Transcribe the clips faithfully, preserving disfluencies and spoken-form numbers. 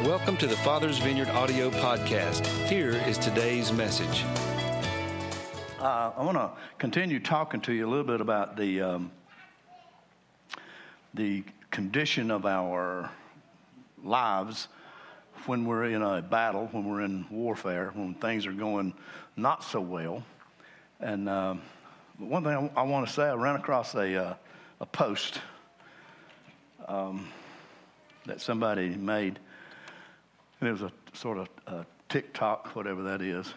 Welcome to the Father's Vineyard audio podcast. Here is today's message. Uh, I want to continue talking to you a little bit about the um, the condition of our lives when we're in a battle, when we're in warfare, when things are going not so well. And uh, one thing I, I want to say, I ran across a uh, a post um, that somebody made. And it was a sort of a TikTok, whatever that is.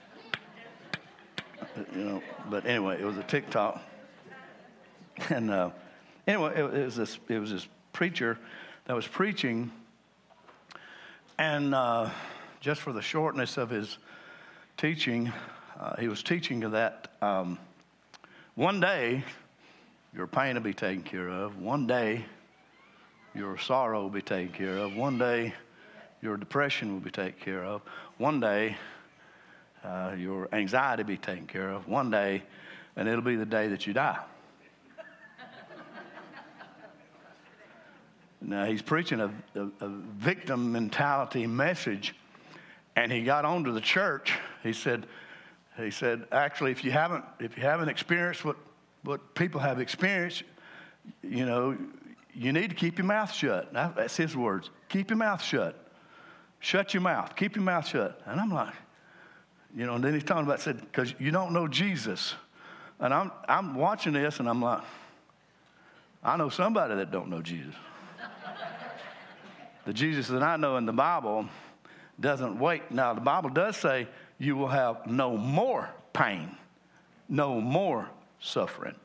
You know, but anyway, it was a TikTok. And uh, anyway, it, it was this it was this preacher that was preaching, and uh, just for the shortness of his teaching, uh, he was teaching that um, one day your pain will be taken care of. One day your sorrow will be taken care of. One day your depression will be taken care of. One day, uh, your anxiety will be taken care of. One day, and it'll be the day that you die. Now, he's preaching a, a, a victim mentality message, and he got onto the church. He said, he said, actually, if you haven't, if you haven't experienced what, what people have experienced, you know, you need to keep your mouth shut. That's his words. Keep your mouth shut. Shut your mouth. Keep your mouth shut. And I'm like, you know, and then he's talking about, said, because you don't know Jesus. And I'm I'm watching this, and I'm like, I know somebody that don't know Jesus. The Jesus that I know in the Bible doesn't wait. Now, the Bible does say you will have no more pain, no more suffering,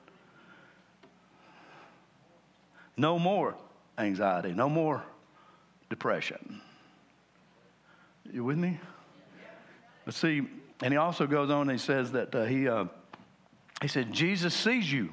no more anxiety, no more depression. You with me? Let's see. And he also goes on and he says that uh, he uh, he said, Jesus sees you.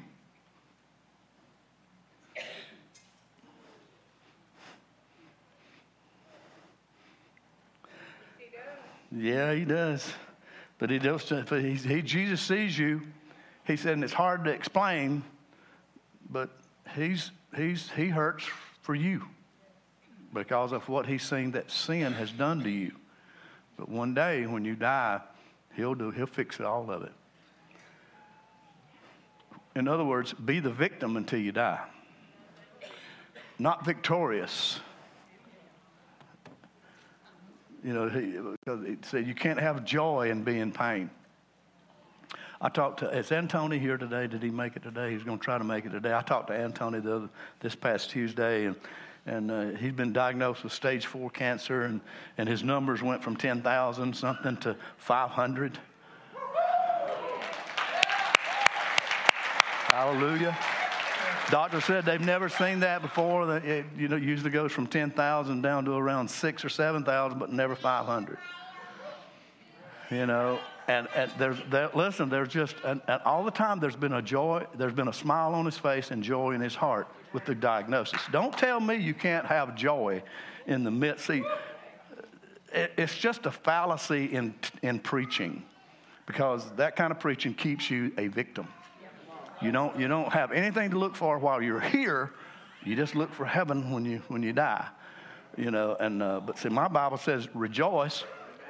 He does. Yeah, he does. But he does. But he, he Jesus sees you. He said, and it's hard to explain, but he's he's he hurts for you because of what he's seen that sin has done to you. But one day when you die, he'll do, he'll fix it, all of it. In other words, be the victim until you die. Not victorious. You know, he, because it said you can't have joy and be in pain. I talked to, is Antony here today? Did he make it today? He's going to try to make it today. I talked to Antony the other, this past Tuesday, and And uh, he's been diagnosed with stage four cancer, and, and his numbers went from ten thousand something to five hundred. Hallelujah. Doctor said they've never seen that before. That it, you know, usually goes from ten thousand down to around six or seven thousand, but never five hundred. You know, and, and there's there, listen. There's just and, and all the time there's been a joy. There's been a smile on his face and joy in his heart with the diagnosis. Don't tell me you can't have joy in the midst. See, it, it's just a fallacy in in preaching, because that kind of preaching keeps you a victim. You don't you don't have anything to look for while you're here. You just look for heaven when you when you die. You know, and uh, but see, my Bible says rejoice.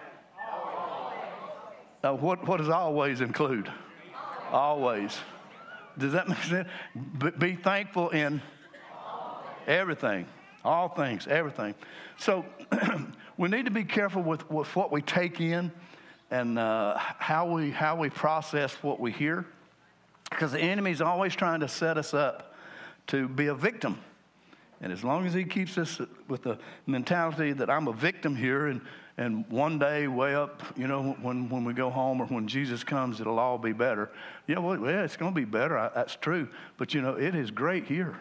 Now, what what does always include? Always. Does that make sense? Be thankful in everything, all things, everything. So we need to be careful with, with what we take in and uh, how we how we process what we hear, because the enemy's always trying to set us up to be a victim. And as long as he keeps us with the mentality that I'm a victim here, and And one day, way up, you know, when, when we go home or when Jesus comes, it'll all be better. Yeah, well, yeah, it's going to be better. I, that's true. But, you know, it is great here.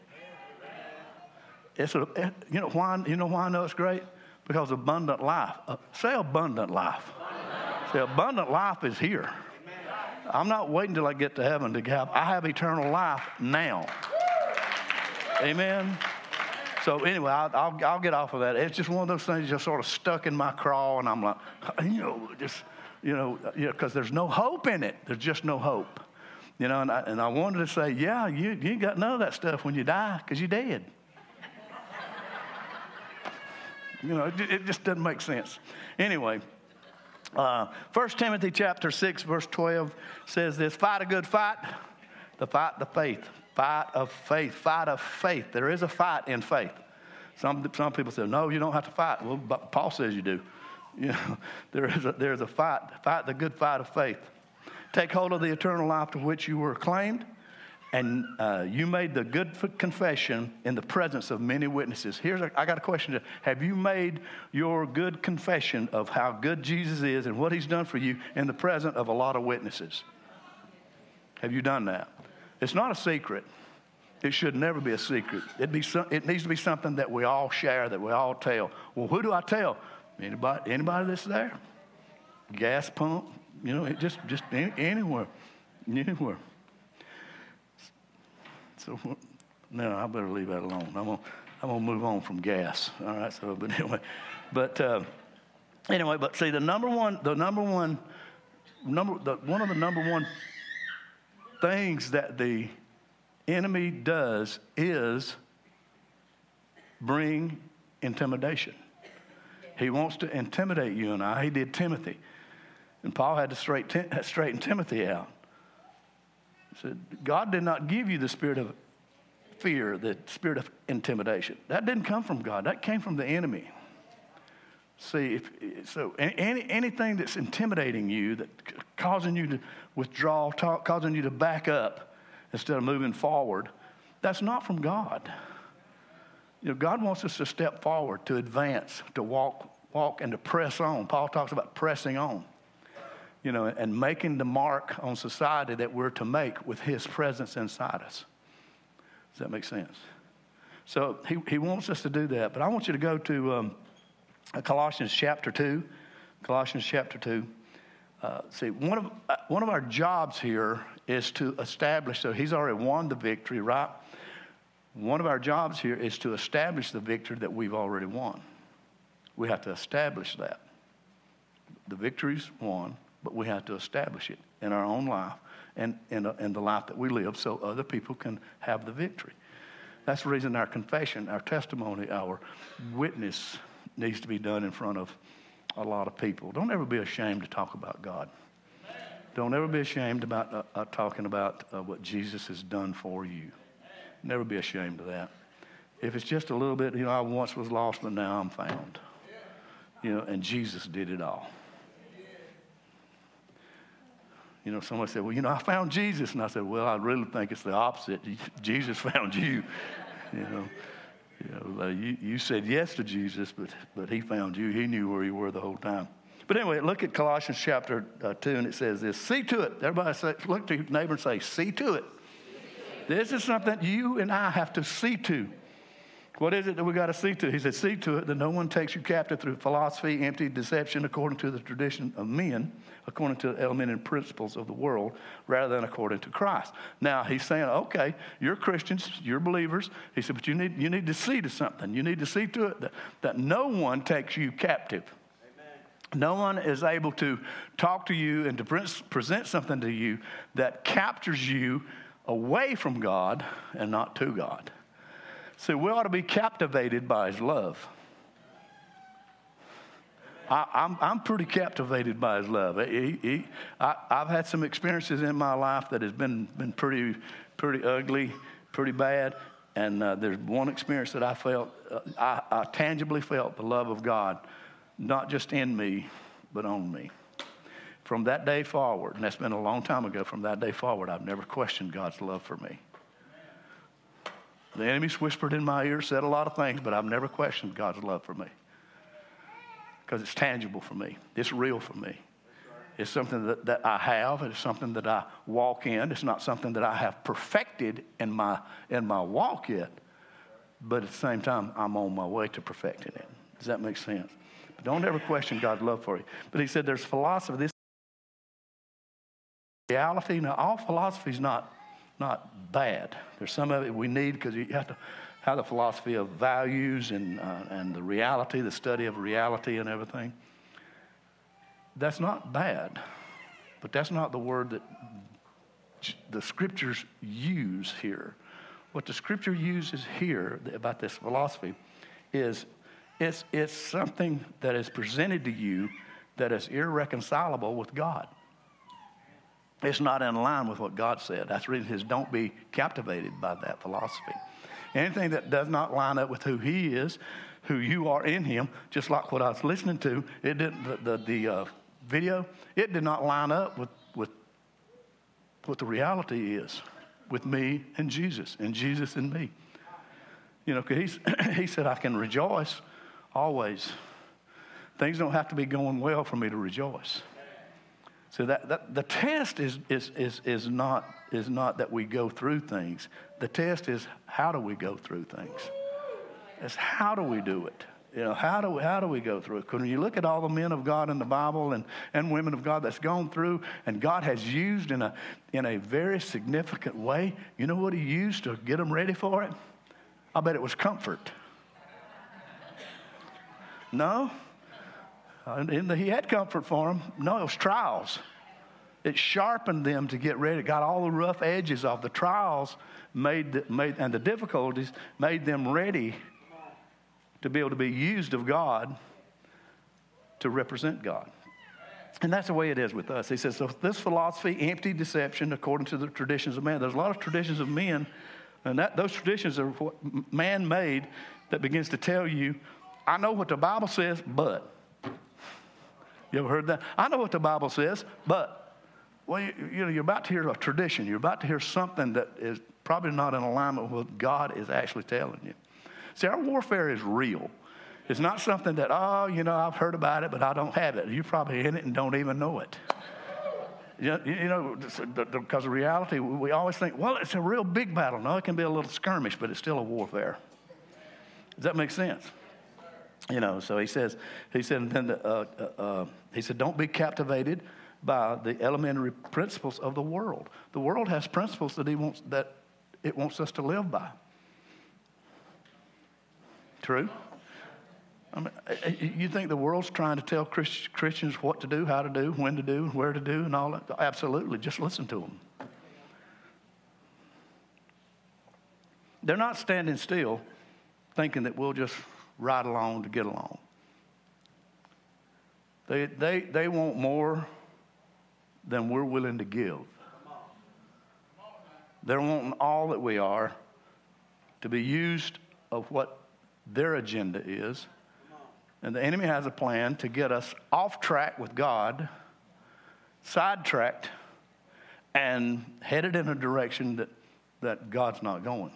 It's a, it, you know why? You know why I know it's great? Because abundant life. Uh, say abundant life. Say abundant life is here. I'm not waiting till I get to heaven to have. I have eternal life now. Amen. So anyway, I'll, I'll, I'll get off of that. It's just one of those things just sort of stuck in my craw, and I'm like, you know, just, you know, you know, because there's no hope in it. There's just no hope. You know, and I, and I wanted to say, yeah, you, you ain't got none of that stuff when you die, because you're dead. You know, it, it just doesn't make sense. Anyway, uh, First Timothy chapter six, verse twelve says this, fight a good fight, the fight the faith. Fight of faith, fight of faith. There is a fight in faith. Some, some people say, no, you don't have to fight. Well, but Paul says you do. You know, there is a, there's a fight, fight the good fight of faith. Take hold of the eternal life to which you were acclaimed, and uh, you made the good confession in the presence of many witnesses. Here's a, I got a question. Have you made your good confession of how good Jesus is and what he's done for you in the presence of a lot of witnesses? Have you done that? It's not a secret. It should never be a secret. It, be some, it needs to be something that we all share, that we all tell. Well, who do I tell? Anybody, anybody that's there? Gas pump, you know, it just, just any, anywhere, anywhere. So, no, I better leave that alone. I'm gonna, I'm gonna move on from gas. All right. So, but anyway, but uh, anyway, but see, the number one, the number one, number, the one of the number one things that the enemy does is bring intimidation. He wants to intimidate you and I. He did Timothy. And Paul had to straighten, straighten Timothy out. He said, God did not give you the spirit of fear, the spirit of intimidation. That didn't come from God. That came from the enemy. See, if, so any, anything that's intimidating you, that causing you to withdraw, talk, causing you to back up instead of moving forward, that's not from God. You know, God wants us to step forward, to advance, to walk, walk, and to press on. Paul talks about pressing on, you know, and making the mark on society that we're to make with His presence inside us. Does that make sense? So He, he wants us to do that. But I want you to go to um, Colossians chapter two. Colossians chapter two. Uh, see, one of uh, one of our jobs here is to establish. So He's already won the victory, right? One of our jobs here is to establish the victory that we've already won. We have to establish that. The victory's won, but we have to establish it in our own life and in, in the life that we live so other people can have the victory. That's the reason our confession, our testimony, our witness needs to be done in front of a lot of people. Don't ever be ashamed to talk about God. Don't ever be ashamed about uh, uh, talking about uh, what Jesus has done for you. Never be ashamed of that. If it's just a little bit, you know, I once was lost, but now I'm found. You know, and Jesus did it all. You know, somebody said, well, you know, I found Jesus. And I said, well, I really think it's the opposite. Jesus found you. You know, you, know, uh, you, you said yes to Jesus, but, but he found you. He knew where you were the whole time. But anyway, look at Colossians chapter uh, two, and it says this. See to it. Everybody say, look to your neighbor and say, see to it. This is something you and I have to see to. What is it that we got to see to? He said, see to it that no one takes you captive through philosophy, empty deception, according to the tradition of men, according to the elementary principles of the world, rather than according to Christ. Now, he's saying, okay, you're Christians, you're believers. He said, but you need, you need to see to something. You need to see to it that, that no one takes you captive. Amen. No one is able to talk to you and to present something to you that captures you away from God and not to God. So we ought to be captivated by His love. I, I'm, I'm pretty captivated by His love. He, he, I, I've had some experiences in my life that has been, been pretty, pretty ugly, pretty bad. And uh, there's one experience that I felt, uh, I, I tangibly felt the love of God, not just in me, but on me. From that day forward, and that's been a long time ago, from that day forward, I've never questioned God's love for me. The enemy's whispered in my ear, said a lot of things, but I've never questioned God's love for me. Because it's tangible for me. It's real for me. It's something that, that I have. It's something that I walk in. It's not something that I have perfected in my, in my walk yet. But at the same time, I'm on my way to perfecting it. Does that make sense? But don't ever question God's love for you. But he said there's philosophy. This reality, now all philosophy is not, not bad. There's some of it we need because you have to have the philosophy of values and, uh, and the reality, the study of reality and everything. That's not bad, but that's not the word that the scriptures use here. What the scripture uses here about this philosophy is It's, it's something that is presented to you that is irreconcilable with God. It's not in line with what God said. That's the reason it says don't be captivated by that philosophy. Anything that does not line up with who he is, who you are in him, just like what I was listening to, it didn't, the, the, the uh, video, it did not line up with, with what the reality is with me and Jesus, and Jesus and me. You know, because he said, I can rejoice always. Things don't have to be going well for me to rejoice. So that, that the test is, is, is, is, not, is not that we go through things. The test is how do we go through things? It's how do we do it? You know, how do we, how do we go through it? Because when you look at all the men of God in the Bible and, and women of God that's gone through and God has used in a, in a very significant way, you know what he used to get them ready for it? I bet it was comfort. No? He had comfort for them. No, it was trials. It sharpened them to get ready. It got all the rough edges off. The trials made, made and the difficulties made them ready to be able to be used of God to represent God. And that's the way it is with us. He says, so this philosophy, empty deception, according to the traditions of man. There's a lot of traditions of men, and that those traditions are what man made that begins to tell you, I know what the Bible says, but. You ever heard that? I know what the Bible says, but, well, you, you know, you're about to hear a tradition. You're about to hear something that is probably not in alignment with what God is actually telling you. See, our warfare is real. It's not something that, oh, you know, I've heard about it, but I don't have it. You're probably in it and don't even know it. You know, because of reality, we always think, well, it's a real big battle. No, it can be a little skirmish, but it's still a warfare. Does that make sense? You know, so he says, he said, and then the, uh, uh, he said, don't be captivated by the elementary principles of the world. The world has principles that he wants, that it wants us to live by. True? I mean, you think the world's trying to tell Christians what to do, how to do, when to do, where to do, and all that? Absolutely. Just listen to them. They're not standing still thinking that we'll just ride along to get along. They, they, they want more than we're willing to give. They're wanting all that we are to be used of what their agenda is. And the enemy has a plan to get us off track with God, sidetracked, and headed in a direction that, that God's not going.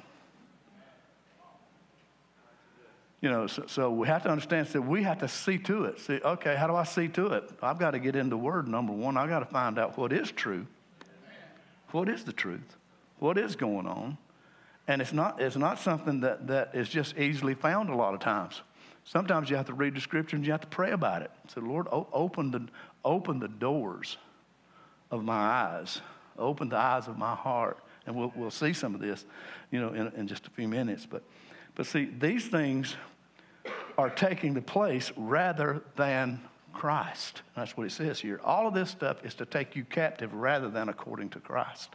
You know, so, so we have to understand that we have to see to it. See, okay, how do I see to it? I've got to get into the Word, number one. I've got to find out what is true. What is the truth? What is going on? And it's not, it's not something that, that is just easily found a lot of times. Sometimes you have to read the Scripture and you have to pray about it. Say, Lord, open the, open the doors of my eyes. Open the eyes of my heart. And we'll, we'll see some of this, you know, in, in just a few minutes. But, but see, these things are taking the place rather than Christ. That's what it says here. All of this stuff is to take you captive rather than according to Christ.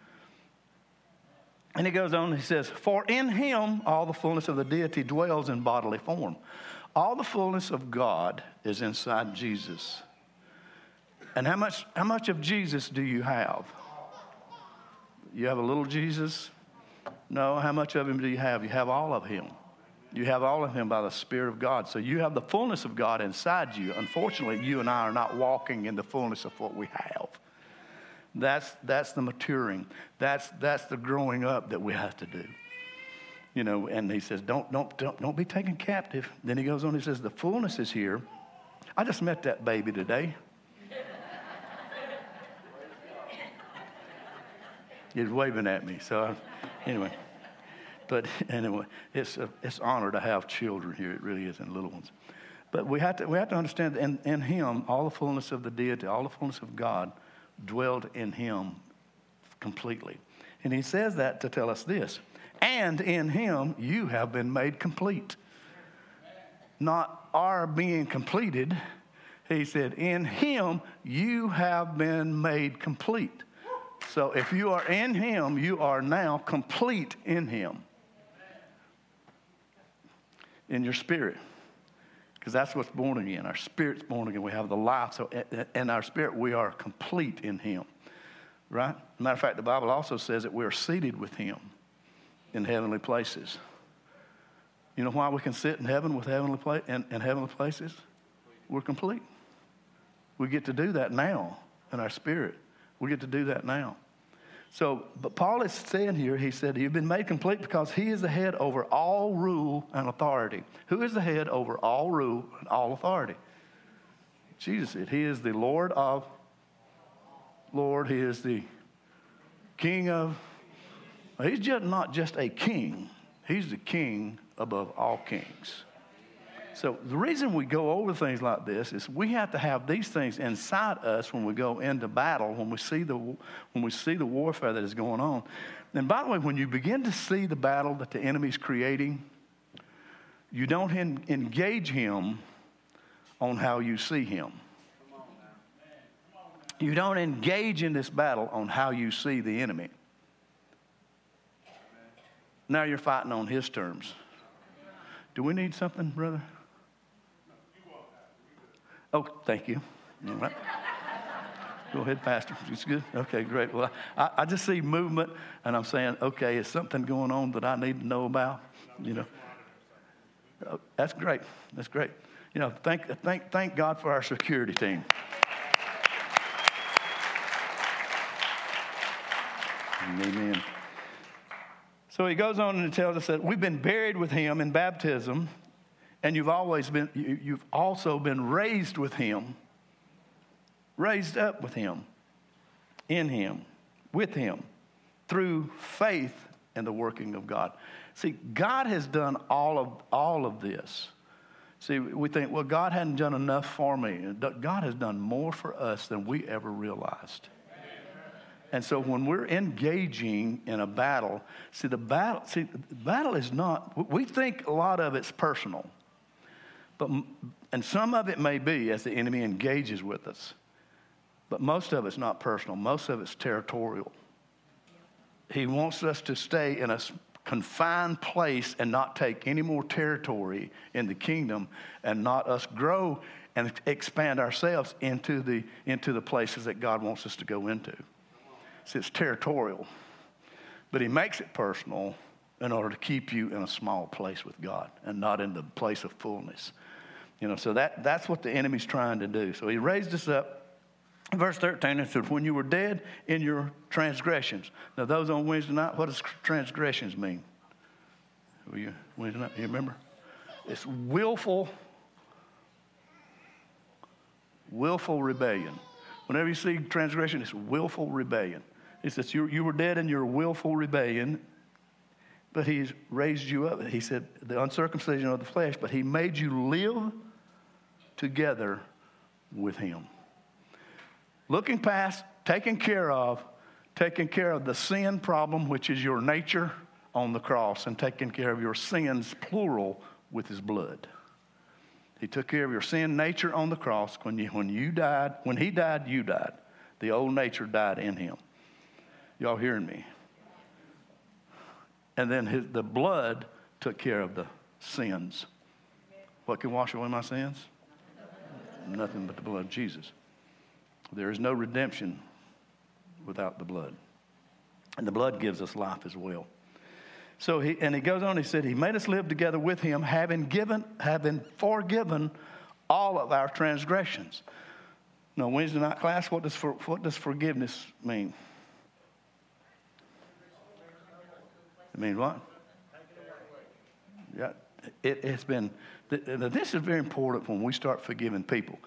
And he goes on, he says, for in him all the fullness of the deity dwells in bodily form. All the fullness of God is inside Jesus. And how much, how much of Jesus do you have? You have a little Jesus? No, how much of him do you have? You have all of him. You have all of him by the Spirit of God. So you have the fullness of God inside you. Unfortunately, you and I are not walking in the fullness of what we have. That's that's the maturing. That's that's the growing up that we have to do. You know, and he says, don't don't don't don't be taken captive. Then he goes on, he says, the fullness is here. I just met that baby today. He's waving at me. So I, anyway. But anyway, it's a, it's an honor to have children here. It really is, and little ones. But we have to we have to understand that in, in him, all the fullness of the deity, all the fullness of God dwelled in him completely. And he says that to tell us this. And in him, you have been made complete. Not are being completed. He said, in him, you have been made complete. So if you are in him, you are now complete in him. In your spirit. Because that's what's born again. Our spirit's born again. We have the life. So in our spirit, we are complete in him. Right? As a matter of fact, the Bible also says that we are seated with him in heavenly places. You know why we can sit in heaven with heavenly pla- in, in heavenly places? We're complete. We get to do that now in our spirit. We get to do that now. So, but Paul is saying here, he said, you've been made complete because he is the head over all rule and authority. Who is the head over all rule and all authority? Jesus said, he is the Lord of Lord. He is the King of, he's just not just a king. He's the king above all kings. So the reason we go over things like this is we have to have these things inside us when we go into battle, when we see the when we see the warfare that is going on. And by the way, when you begin to see the battle that the enemy's creating, you don't en- engage him on how you see him. You don't engage in this battle on how you see the enemy. Now you're fighting on his terms. Do we need something, brother? Oh, thank you. All right. Go ahead, Pastor. It's good. Okay, great. Well, I, I just see movement, and I'm saying, okay, is something going on that I need to know about? You know, oh, that's great. That's great. You know, thank thank thank God for our security team. Amen. So he goes on and tells us that we've been buried with him in baptism, and you've always been, you, you've also been raised with him, raised up with him, in him, with him, through faith in the working of God. See, God has done all of all of this. See, we think, well, God hadn't done enough for me. God has done more for us than we ever realized. And so when we're engaging in a battle, see, the battle, see, the battle is not, we think a lot of it's personal. But, and some of it may be as the enemy engages with us. But most of it's not personal. Most of it's territorial. He wants us to stay in a confined place and not take any more territory in the kingdom and not us grow and expand ourselves into the, into the places that God wants us to go into. See, it's territorial. But he makes it personal in order to keep you in a small place with God and not in the place of fullness. You know, so that, that's what the enemy's trying to do. So he raised us up. Verse thirteen, it said, when you were dead in your transgressions. Now, those on Wednesday night, what does transgressions mean? Were you Wednesday night? You remember? It's willful, willful rebellion. Whenever you see transgression, it's willful rebellion. He says, you, you were dead in your willful rebellion, but he's raised you up. He said, the uncircumcision of the flesh, but he made you live together with him. Looking past, taking care of, taking care of the sin problem, which is your nature on the cross, and taking care of your sins, plural, with his blood. He took care of your sin nature on the cross. When you, when you died, when he died, you died. The old nature died in him. Y'all hearing me? And then his, the blood took care of the sins. What can wash away my sins? Nothing but the blood of Jesus. There is no redemption without the blood. And the blood gives us life as well. So he, and he goes on, he said, he made us live together with him, having given, having forgiven all of our transgressions. Now, Wednesday night class, what does, for, what does forgiveness mean? It means what? Yeah, it, it's been, this is very important when we start forgiving people.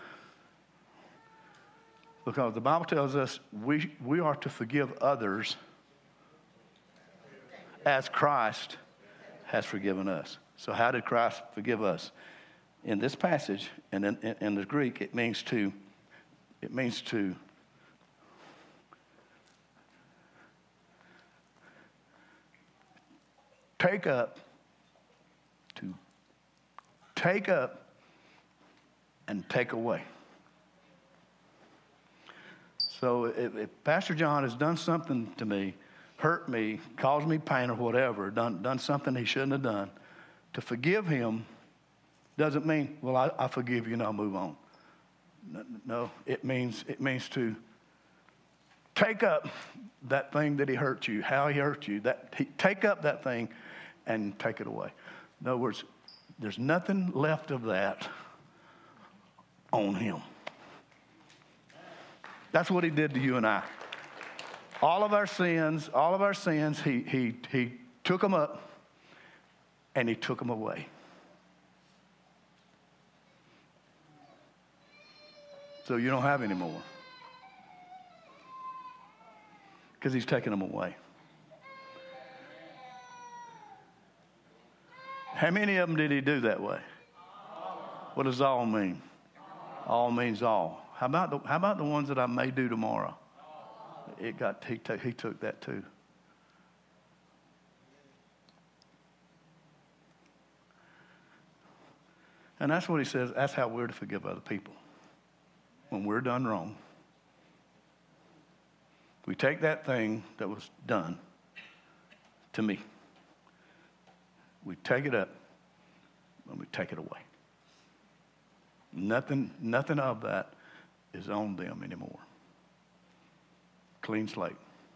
Because the Bible tells us we, we are to forgive others as Christ has forgiven us. So how did Christ forgive us? In this passage, and in, in, in the Greek, it means to, it means to take up, to take up and take away. So if, if Pastor John has done something to me, hurt me, caused me pain or whatever, done, done something he shouldn't have done, to forgive him doesn't mean, well, I, I forgive you and I'll move on. No, no, it means it means to take up that thing that he hurt you, how he hurt you, that he, take up that thing and take it away. In other words, there's nothing left of that on him. That's what he did to you and I. All of our sins, all of our sins, he, he, he took them up and he took them away. So you don't have any more. Because he's taken them away. How many of them did he do that way? What does all mean? All means all. How about the, how about the ones that I may do tomorrow? It got he, t- he took that too. And that's what he says. That's how we're to forgive other people. When we're done wrong, we take that thing that was done to me. We take it up and we take it away. Nothing, nothing of that is on them anymore. Clean slate.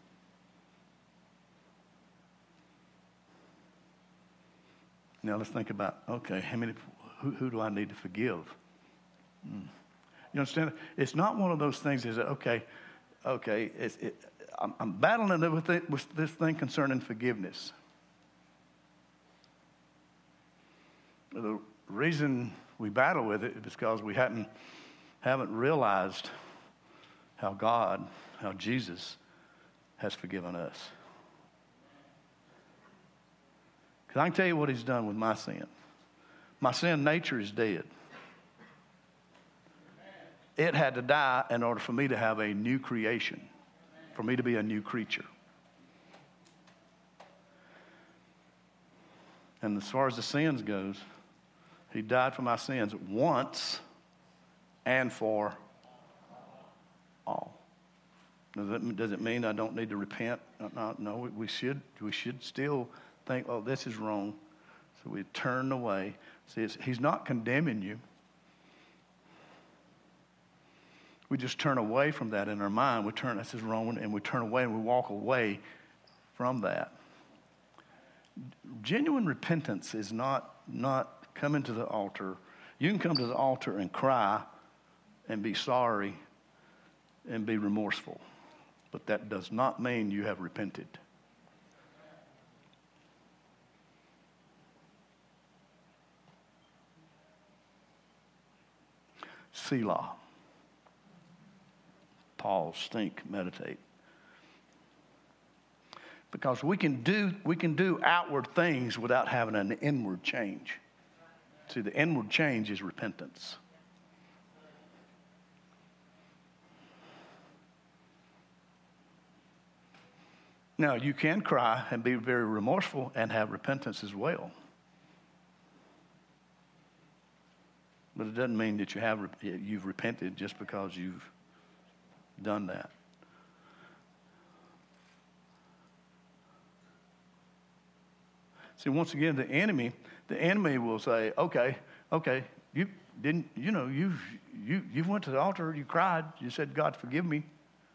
Now let's think about, okay, how many, who, who do I need to forgive? Hmm. You understand? It's not one of those things. Is that okay? Okay, it's, it, I'm, I'm battling with, it, with this thing concerning forgiveness. The reason we battle with it is because we hadn't haven't realized how God, how Jesus has forgiven us. Because I can tell you what he's done with my sin. My sin nature is dead. It had to die in order for me to have a new creation, for me to be a new creature. And as far as the sins goes, he died for my sins once and for all. Does it, does it mean I don't need to repent? No, no, we should, we should still think, oh, this is wrong. So we turn away. See, it's, he's not condemning you. We just turn away from that in our mind. We turn, this is wrong, and we turn away and we walk away from that. Genuine repentance is not, not coming to the altar. You can come to the altar and cry and be sorry and be remorseful. But that does not mean you have repented. Selah. Pause, think, meditate. Because we can do we can do outward things without having an inward change. See, the inward change is repentance. Now, you can cry and be very remorseful and have repentance as well. But it doesn't mean that you have you've repented just because you've done that. See, once again, the enemy, the enemy will say, okay, okay, you didn't, you know, you you you went to the altar, you cried, you said, God, forgive me.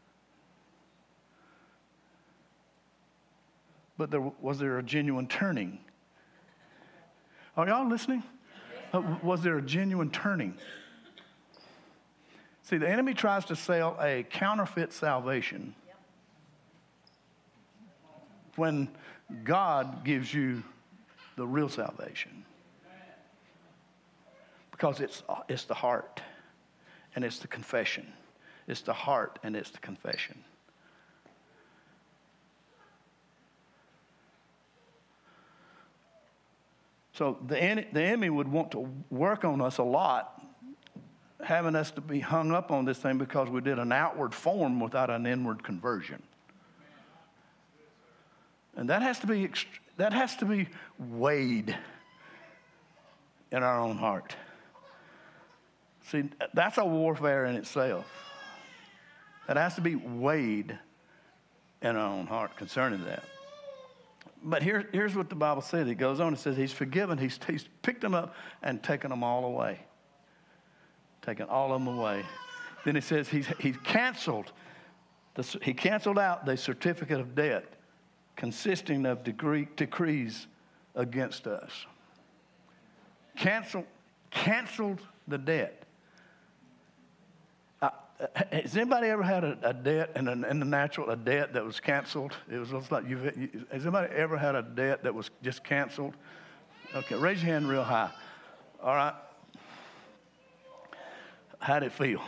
But there was there a genuine turning? Are y'all listening? Uh, was there a genuine turning? See, the enemy tries to sell a counterfeit salvation when God gives you the real salvation. Because it's, it's the heart and it's the confession. It's the heart and it's the confession. So the, the enemy would want to work on us a lot, having us to be hung up on this thing because we did an outward form without an inward conversion. And that has to be that has to be weighed in our own heart. See, that's a warfare in itself. It has to be weighed in our own heart concerning that. But here, here's what the Bible says. It goes on. It says he's forgiven. He's, he's picked them up and taken them all away. Taken all of them away. Then it says he's, he's canceled. The, he canceled out the certificate of debt consisting of degree, decrees against us. Cancel, canceled the debt. Uh, has anybody ever had a, a debt in, an, in the natural, a debt that was canceled? It was just like you've, you, has anybody ever had a debt that was just canceled? Okay, raise your hand real high. All right. How'd it feel?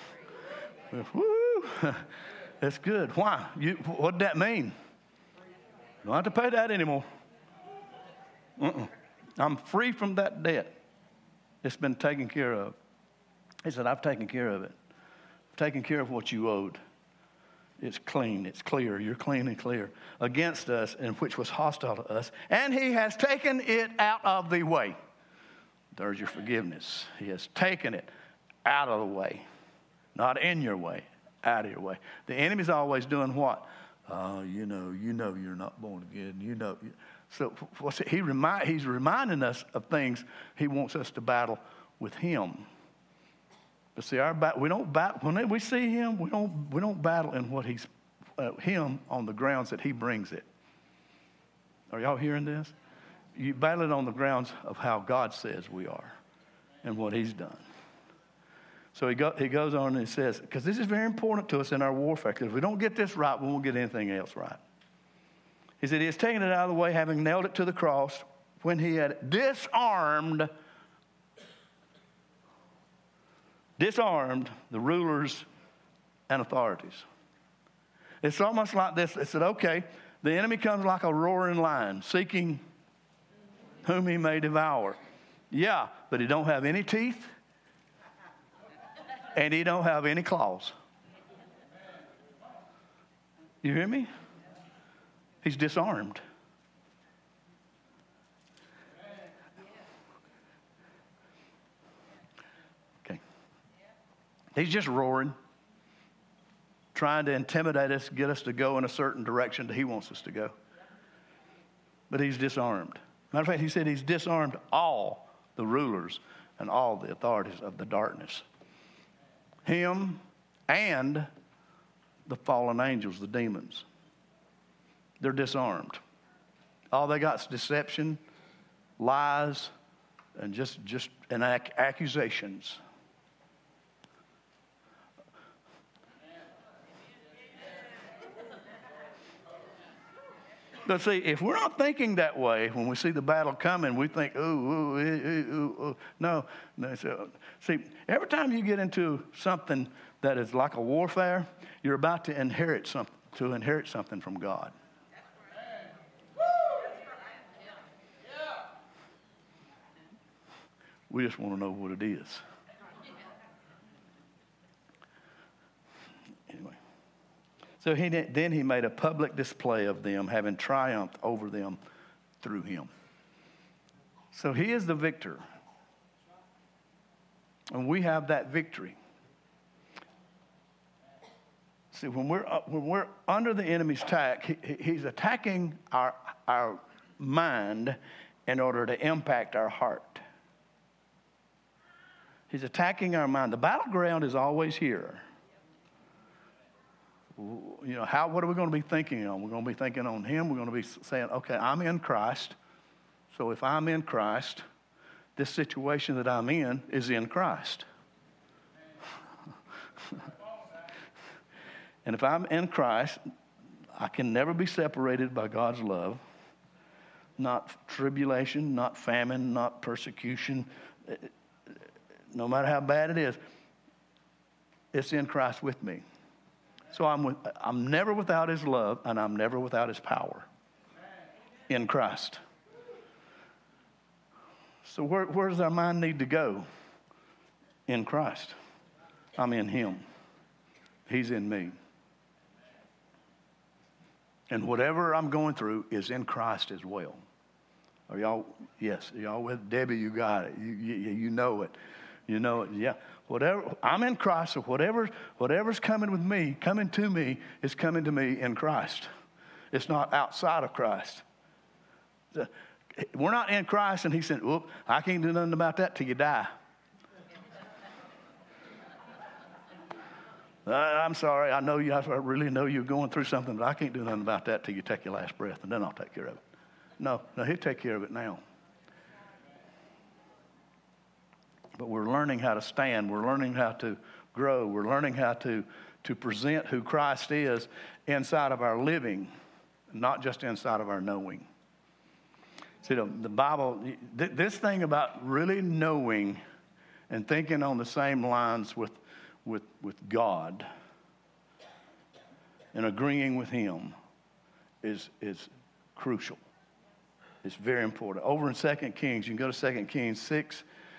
Woo! That's good. Why? You, what did that mean? You don't have to pay that anymore. Uh-uh. I'm free from that debt. It's been taken care of. He said, I've taken care of it. I've taken care of what you owed. It's clean. It's clear. You're clean and clear against us, and which was hostile to us. And he has taken it out of the way. There's your forgiveness. He has taken it out of the way. Not in your way, out of your way. The enemy's always doing what? Oh, you know, you know you're not born again. You know. So what's it? He remind, he's reminding us of things he wants us to battle with him. But see, our bat, we don't battle when we see him. We don't we don't battle in what he's uh, him on the grounds that he brings it. Are y'all hearing this? You battle it on the grounds of how God says we are, and what He's done. So he, go, he goes on and he says, because this is very important to us in our warfare, because if we don't get this right, we won't get anything else right. He said, he has taken it out of the way, having nailed it to the cross, when he had disarmed, disarmed the rulers and authorities. It's almost like this. It said, okay, the enemy comes like a roaring lion, seeking whom he may devour. Yeah, but he don't have any teeth. And he don't have any claws. You hear me? He's disarmed. Okay. He's just roaring, trying to intimidate us, get us to go in a certain direction that he wants us to go. But he's disarmed. Matter of fact, he said he's disarmed all the rulers and all the authorities of the darkness. Him and the fallen angels, the demons. They're disarmed. All they got is deception, lies, and just, just and ac- accusations. But see, if we're not thinking that way, when we see the battle coming, we think, ooh, ooh, ooh, ooh, ooh. No. no so, see, every time you get into something that is like a warfare, you're about to inherit something, to inherit something from God. We just want to know what it is. Anyway. So he, then he made a public display of them, having triumphed over them through him. So he is the victor. And we have that victory. See, when we're, when we're under the enemy's attack, he, he's attacking our, our mind in order to impact our heart. He's attacking our mind. The battleground is always here. You know, how? What are we going to be thinking on? We're going to be thinking on him. We're going to be saying, okay, I'm in Christ. So if I'm in Christ, this situation that I'm in is in Christ. And if I'm in Christ, I can never be separated by God's love. Not tribulation, not famine, not persecution. No matter how bad it is, it's in Christ with me. So I'm, with, I'm never without his love, and I'm never without his power in Christ. So where, where does our mind need to go? In Christ. I'm in him. He's in me. And whatever I'm going through is in Christ as well. Are y'all, yes, are y'all with Debbie? You got it. You, you, you know it. You know it. Yeah. Whatever, I'm in Christ, so whatever, whatever's coming with me, coming to me, is coming to me in Christ. It's not outside of Christ. We're not in Christ, and he said, whoop, I can't do nothing about that till you die. uh, I'm sorry, I know you, I really know you're going through something, but I can't do nothing about that till you take your last breath, and then I'll take care of it. No, no, he'll take care of it now. But we're learning how to stand. We're learning how to grow. We're learning how to, to present who Christ is inside of our living, not just inside of our knowing. See, the, the Bible, th- this thing about really knowing and thinking on the same lines with, with, with God and agreeing with him is, is crucial. It's very important. Over in Second Kings, you can go to Second Kings six.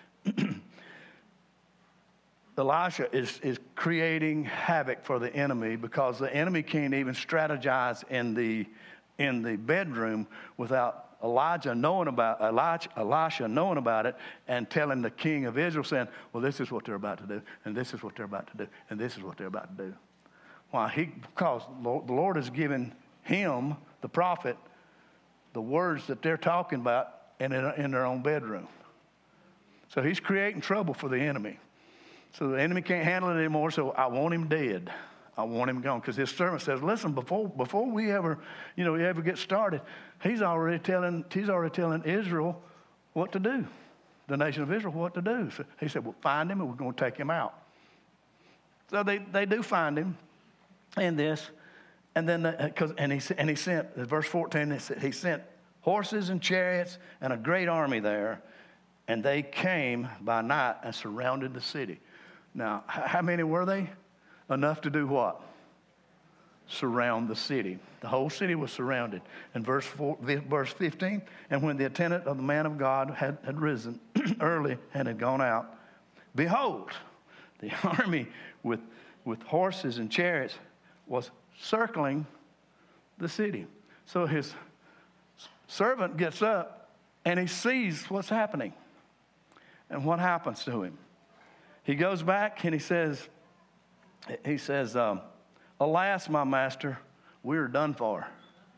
Elisha is, is creating havoc for the enemy because the enemy can't even strategize in the, in the bedroom without Elijah knowing about Elijah, Elisha knowing about it and telling the king of Israel, saying, well, this is what they're about to do, and this is what they're about to do, and this is what they're about to do. Why? He, because the Lord has given him, the prophet, the words that they're talking about in, in their own bedroom. So he's creating trouble for the enemy. So the enemy can't handle it anymore, so I want him dead. I want him gone. Because his servant says, listen, before before we ever, you know, we ever get started, he's already telling he's already telling Israel what to do. The nation of Israel what to do. So he said, well, find him and we're going to take him out. So they, they do find him in this. And then, the, cause, and, he, and he sent, verse fourteen, he, said, he sent horses and chariots and a great army there. And they came by night and surrounded the city. Now, how many were they? Enough to do what? Surround the city. The whole city was surrounded. And verse four, verse fifteen, and when the attendant of the man of God had, had risen early and had gone out, behold, the army with, with horses and chariots was circling the city. So his servant gets up and he sees what's happening. And what happens to him? He goes back and he says, he says, um, alas, my master, we are done for.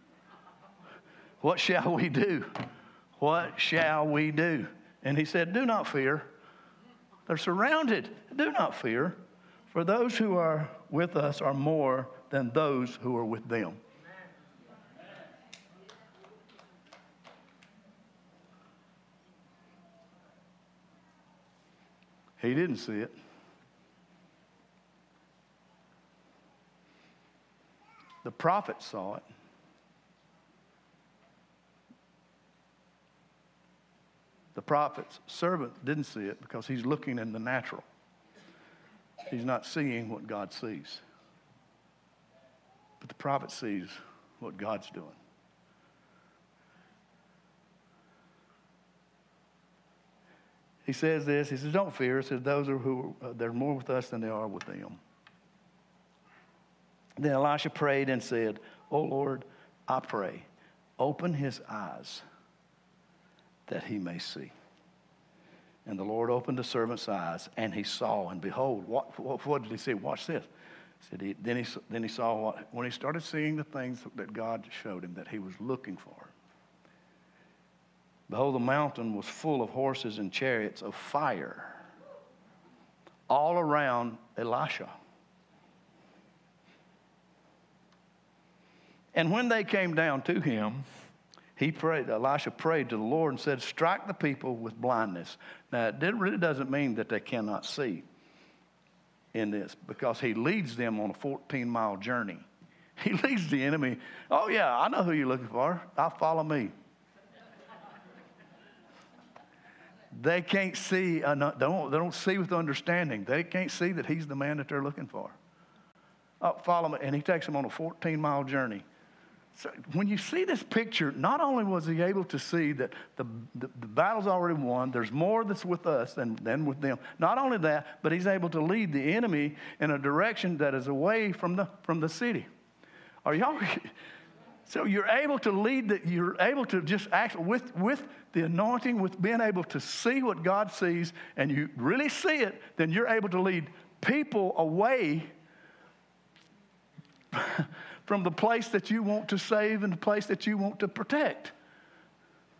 What shall we do? What shall we do? And he said, do not fear. They're surrounded. Do not fear. For those who are with us are more than those who are with them. He didn't see it. The prophet saw it. The prophet's servant didn't see it because he's looking in the natural. He's not seeing what God sees. But the prophet sees what God's doing. He says this, he says, don't fear. He says, those are who, uh, they're more with us than they are with them. Then Elisha prayed and said, oh Lord, I pray, open his eyes that he may see. And the Lord opened the servant's eyes, and he saw, and behold, what, what, what did he see? Watch this. He said he, then, he, then he saw what, when he started seeing the things that God showed him that he was looking for. Behold, the mountain was full of horses and chariots of fire all around Elisha. And when they came down to him, he prayed, Elisha prayed to the Lord and said, strike the people with blindness. Now, it really doesn't mean that they cannot see in this, because he leads them on a fourteen-mile journey. He leads the enemy. Oh, yeah, I know who you're looking for. I'll follow me. They can't see, they don't, they don't see with understanding. They can't see that he's the man that they're looking for. Oh, follow me. And he takes them on a fourteen-mile journey. So when you see this picture, not only was he able to see that the, the, the battle's already won, there's more that's with us than, than with them. Not only that, but he's able to lead the enemy in a direction that is away from the, from the city. Are y'all... So you're able to lead, the, you're able to just act with, with the anointing, with being able to see what God sees, and you really see it, then you're able to lead people away from the place that you want to save and the place that you want to protect.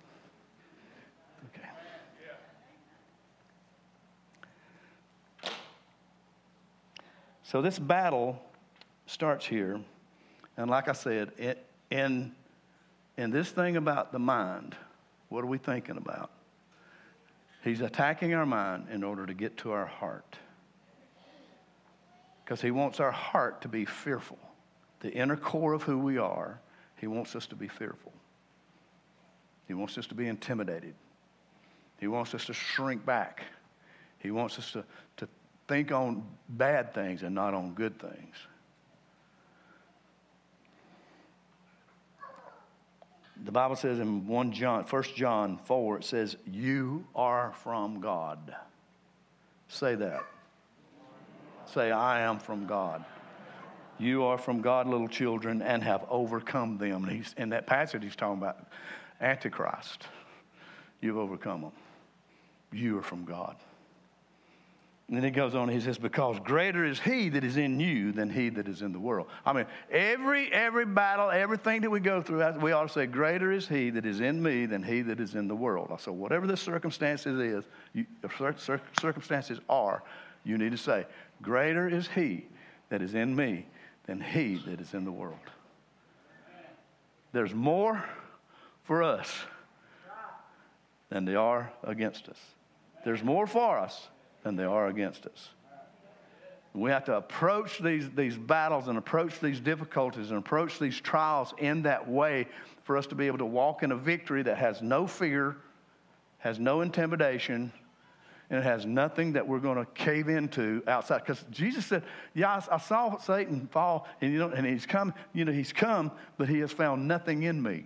So this battle starts here. And like I said, it, in, in this thing about the mind, what are we thinking about? He's attacking our mind in order to get to our heart. Because he wants our heart to be fearful. The inner core of who we are, he wants us to be fearful. He wants us to be intimidated. He wants us to shrink back. He wants us to, to think on bad things and not on good things. The Bible says in First John, First John four, it says, you are from God. Say that. Say, I am from God. You are from God, little children, and have overcome them. And he's, in that passage, he's talking about Antichrist. You've overcome them. You are from God. And then he goes on, he says, because greater is he that is in you than he that is in the world. I mean, every every battle, everything that we go through, we ought to say, greater is he that is in me than he that is in the world. So whatever the circumstances is, you, circumstances are, you need to say, greater is he that is in me than he that is in the world. There's more for us than they are against us. There's more for us than they are against us. We have to approach these, these battles and approach these difficulties and approach these trials in that way for us to be able to walk in a victory that has no fear, has no intimidation, and it has nothing that we're going to cave into outside. Because Jesus said, yeah, I, I saw Satan fall, and, you know, and he's come, you know, he's come, but he has found nothing in me.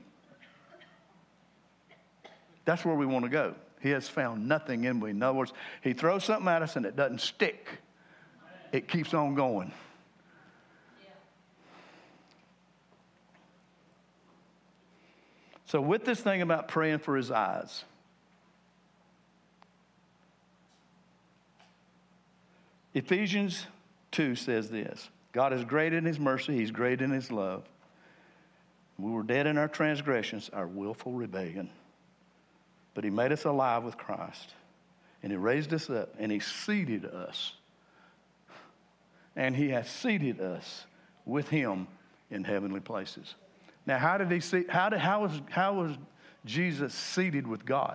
That's where we want to go. He has found nothing in me. In other words, he throws something at us and it doesn't stick. It keeps on going. So with this thing about praying for his eyes, Ephesians two says this, God is great in his mercy, he's great in his love. We were dead in our transgressions, our willful rebellion. But he made us alive with Christ. And he raised us up. And he seated us. And he has seated us with him in heavenly places. Now, how did he see? How did how was how was Jesus seated with God?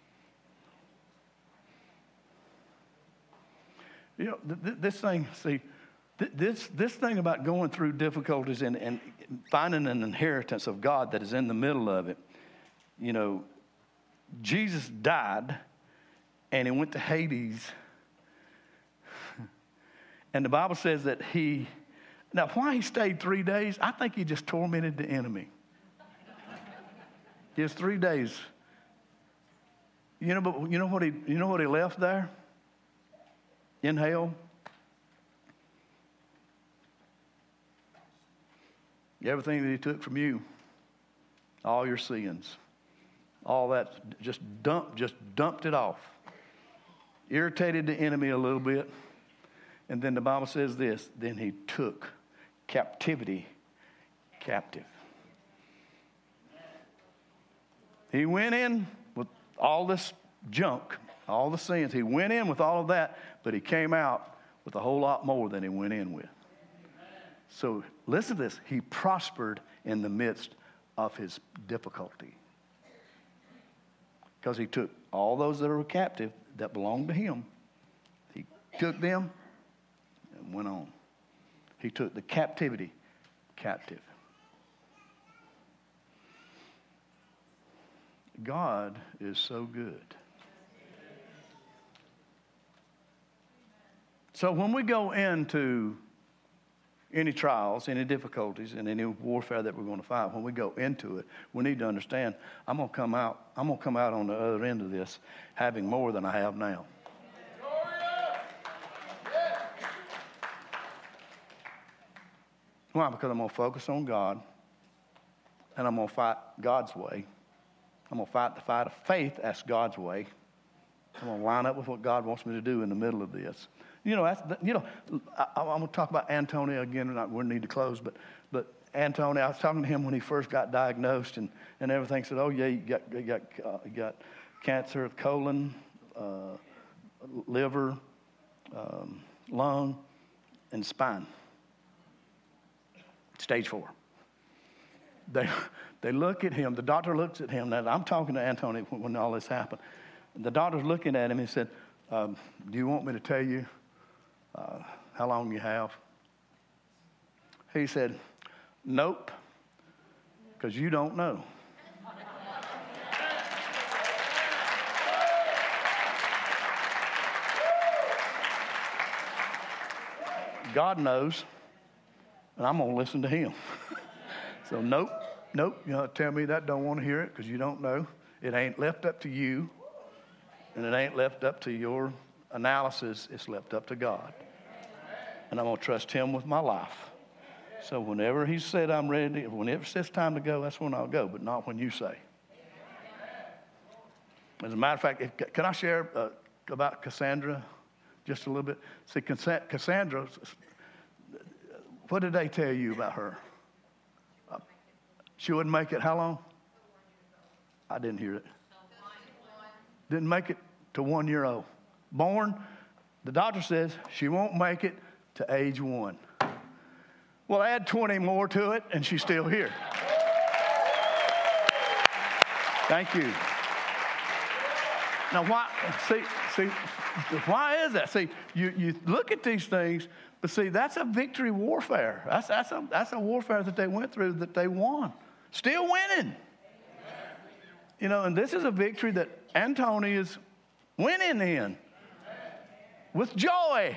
You know, th- th- this thing. See, th- this this thing about going through difficulties and, and finding an inheritance of God that is in the middle of it. You know. Jesus died, and he went to Hades. And the Bible says that he, now why he stayed three days, I think he just tormented the enemy. Just three days. You know, but you know what he, you know what he left there? In hell? Everything that he took from you, all your sins. All that, just dumped, just dumped it off. Irritated the enemy a little bit. And then the Bible says this, then he took captivity captive. He went in with all this junk, all the sins. He went in with all of that, but he came out with a whole lot more than he went in with. So listen to this. He prospered in the midst of his difficulty. Because he took all those that were captive that belonged to him. He took them and went on. He took the captivity captive. God is so good. So when we go into any trials, any difficulties, and any warfare that we're going to fight, when we go into it, we need to understand, I'm going to come out, I'm going to come out on the other end of this having more than I have now. Why? Because I'm going to focus on God, and I'm going to fight God's way. I'm going to fight the fight of faith. That's God's way. I'm going to line up with what God wants me to do in the middle of this. You know, that's, you know, I, I'm going to talk about Antonio again. Not, we need to close, but but Antonio, I was talking to him when he first got diagnosed, and, and everything said, oh yeah, you got you got uh, you got cancer of colon, uh, liver, um, lung, in spine. Stage four. They, they look at him. The doctor looks at him. Now, I'm talking to Antony when, when all this happened. The doctor's looking at him. He said, um, do you want me to tell you uh, how long you have? He said, nope, because you don't know. God knows, and I'm going to listen to him. So, nope, nope, you know, tell me that, don't want to hear it because you don't know. It ain't left up to you, and it ain't left up to your analysis. It's left up to God. And I'm going to trust him with my life. So whenever he said I'm ready, whenever it says time to go, that's when I'll go, but not when you say. As a matter of fact, if, can I share uh, about Cassandra just a little bit? See, Cassandra, what did they tell you about her? Uh, she wouldn't make it how long? I didn't hear it. Didn't make it to one year old. Born, the doctor says she won't make it to age one. Well, add twenty more to it, and she's still here. Thank you. Now, why? See, see, why is that? See, you, you look at these things, but see, that's a victory warfare. That's that's a that's a warfare that they went through that they won, still winning. You know, and this is a victory that Antony is winning in with joy.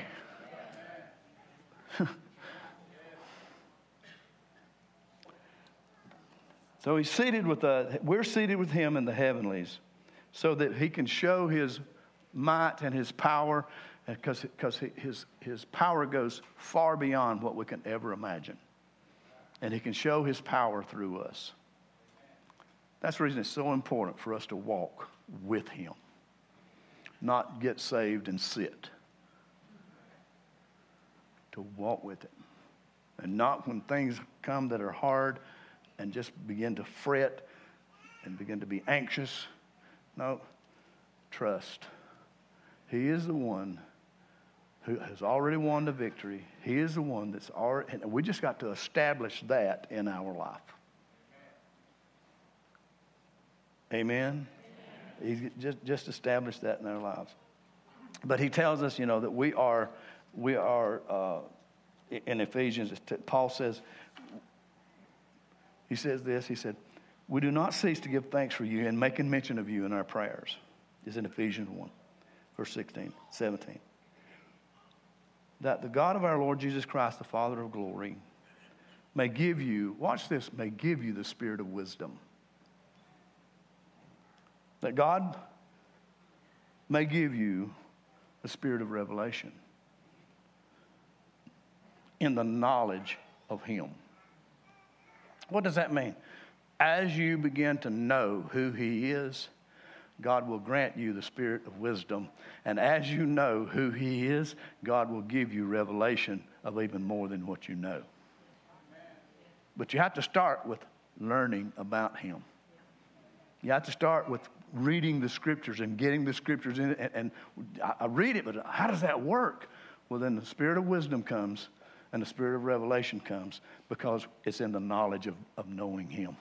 So he's seated with the, we're seated with him in the heavenlies so that he can show his might and his power, because because his, his power goes far beyond what we can ever imagine. And he can show his power through us. That's the reason it's so important for us to walk with him, not get saved and sit. To walk with him. And not when things come that are hard and just begin to fret and begin to be anxious. No, trust. He is the one who has already won the victory. He is the one that's already, and we just got to establish that in our life. Amen? He's just, just established that in our lives. But he tells us, you know, that we are, we are uh, in Ephesians, Paul says, he says this, he said, we do not cease to give thanks for you and making mention of you in our prayers. It's in Ephesians one, verse sixteen, seventeen. That the God of our Lord Jesus Christ, the Father of glory, may give you, watch this, may give you the spirit of wisdom. That God may give you the spirit of revelation in the knowledge of him. What does that mean? As you begin to know who he is, God will grant you the spirit of wisdom. And as you know who he is, God will give you revelation of even more than what you know. But you have to start with learning about him. You have to start with reading the scriptures and getting the scriptures in. And, and I read it, but how does that work? Well, then the spirit of wisdom comes and the spirit of revelation comes because it's in the knowledge of, of knowing him.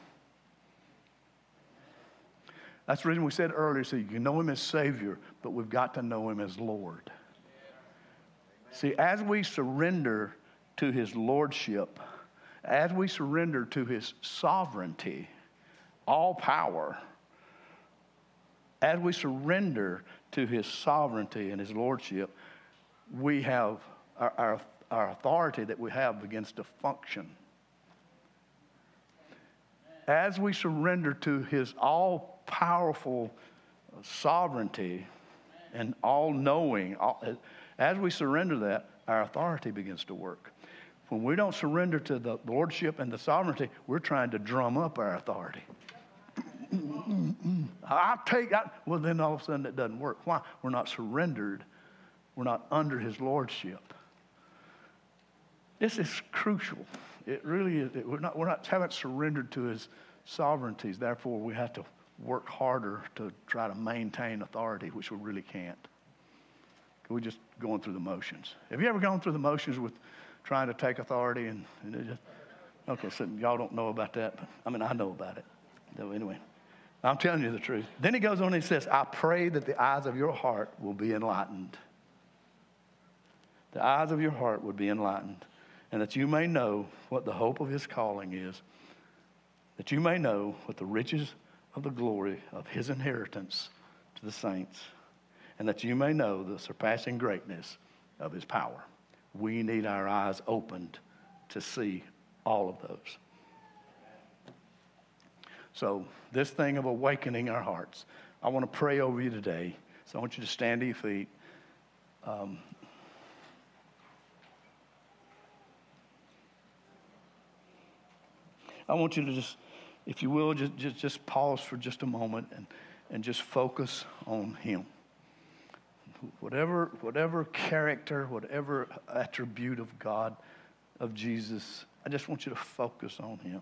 That's the reason we said earlier, so you can know him as Savior, but we've got to know him as Lord. See, as we surrender to his lordship, as we surrender to his sovereignty, all power, as we surrender to his sovereignty and his lordship, we have our, our, our authority that we have begins to function. As we surrender to his all-powerful sovereignty and all-knowing, all, as we surrender that, our authority begins to work. When we don't surrender to the lordship and the sovereignty, we're trying to drum up our authority. I take that. Well, then all of a sudden it doesn't work. Why? We're not surrendered. We're not under his lordship. This is crucial. It really is. We're not, we're not, haven't surrendered to his sovereignties. Therefore, we have to work harder to try to maintain authority, which we really can't. We're just going through the motions. Have you ever gone through the motions with trying to take authority? And, and it just, okay, so y'all don't know about that, but I mean, I know about it. So anyway, I'm telling you the truth. Then he goes on and he says, I pray that the eyes of your heart will be enlightened. The eyes of your heart would be enlightened, and that you may know what the hope of his calling is, that you may know what the riches of the glory of his inheritance to the saints, and that you may know the surpassing greatness of his power. We need our eyes opened to see all of those. So this thing of awakening our hearts, I want to pray over you today. So I want you to stand to your feet. Um, I want you to just, if you will, just, just, just pause for just a moment and, and just focus on him. Whatever, whatever character, whatever attribute of God, of Jesus, I just want you to focus on him.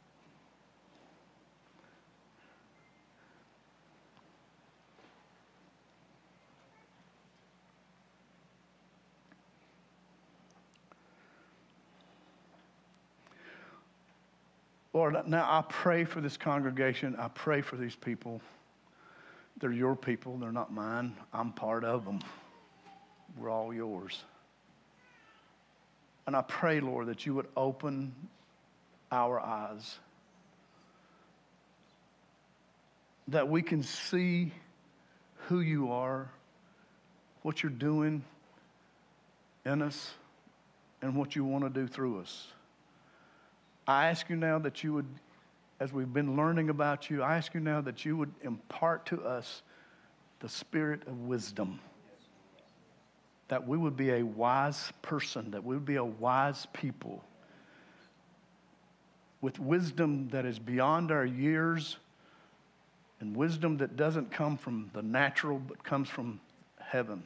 Lord, now I pray for this congregation. I pray for these people. They're your people. They're not mine. I'm part of them. We're all yours. And I pray, Lord, that you would open our eyes, that we can see who you are, what you're doing in us, and what you want to do through us. I ask you now that you would, as we've been learning about you, I ask you now that you would impart to us the spirit of wisdom, that we would be a wise person, that we would be a wise people with wisdom that is beyond our years and wisdom that doesn't come from the natural but comes from heaven.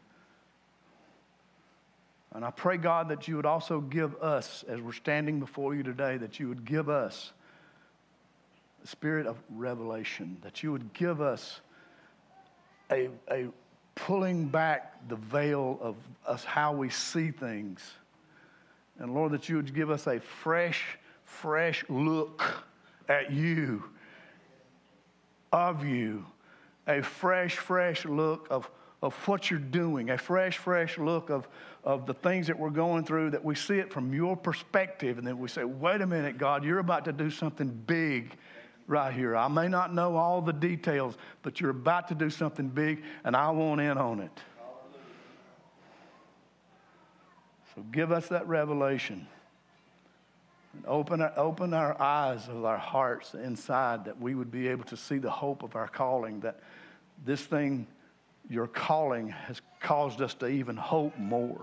And I pray, God, that you would also give us, as we're standing before you today, that you would give us the spirit of revelation, that you would give us a, a pulling back the veil of us, how we see things. And Lord, that you would give us a fresh, fresh look at you, of you, a fresh, fresh look of of what you're doing, a fresh, fresh look of, of the things that we're going through, that we see it from your perspective, and then we say, wait a minute, God, you're about to do something big right here. I may not know all the details, but you're about to do something big, and I want in on it. So give us that revelation. And open our, open our eyes of our hearts inside, that we would be able to see the hope of our calling, that this thing, your calling, has caused us to even hope more.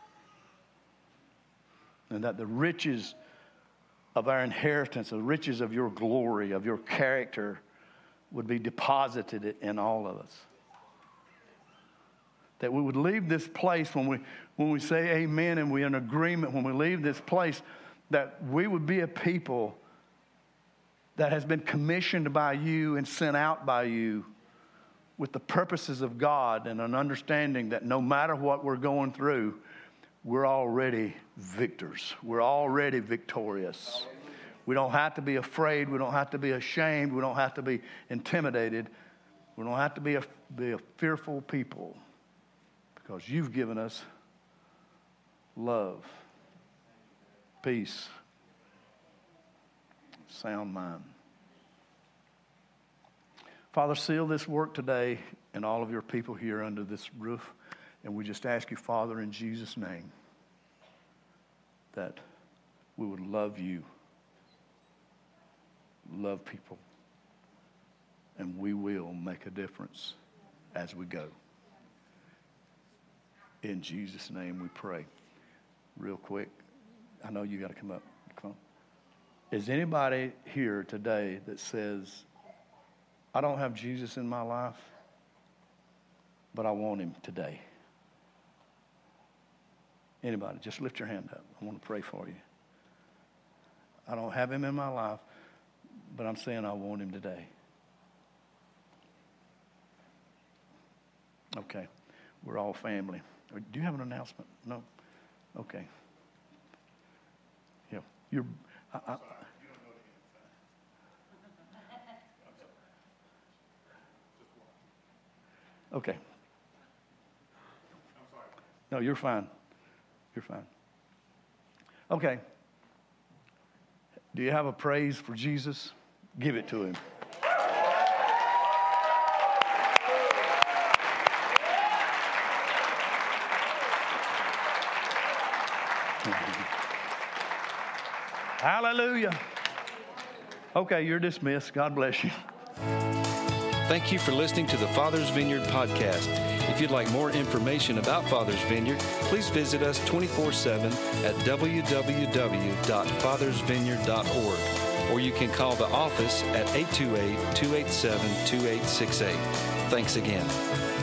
And that the riches of our inheritance, the riches of your glory, of your character, would be deposited in all of us. That we would leave this place when we, when we say amen and we're in agreement, when we leave this place, that we would be a people that has been commissioned by you and sent out by you with the purposes of God, and an understanding that no matter what we're going through, we're already victors. We're already victorious. We don't have to be afraid. We don't have to be ashamed. We don't have to be intimidated. We don't have to be a, be a fearful people, because you've given us love, peace, sound mind. Father, seal this work today and all of your people here under this roof. And we just ask you, Father, in Jesus' name, that we would love you, love people, and we will make a difference as we go. In Jesus' name we pray. Real quick, I know you got to come up. Come on. Is anybody here today that says, I don't have Jesus in my life, but I want him today? Anybody, just lift your hand up. I want to pray for you. I don't have him in my life, but I'm saying I want him today. Okay. We're all family. Do you have an announcement? No? Okay. Yeah. You're... I, I, okay. No, you're fine. You're fine. Okay. Do you have a praise for Jesus? Give it to him. Hallelujah. Okay, you're dismissed. God bless you. Thank you for listening to the Father's Vineyard podcast. If you'd like more information about Father's Vineyard, please visit us twenty-four seven at w w w dot fathers vineyard dot org, or you can call the office at eight two eight, two eight seven, two eight six eight. Thanks again.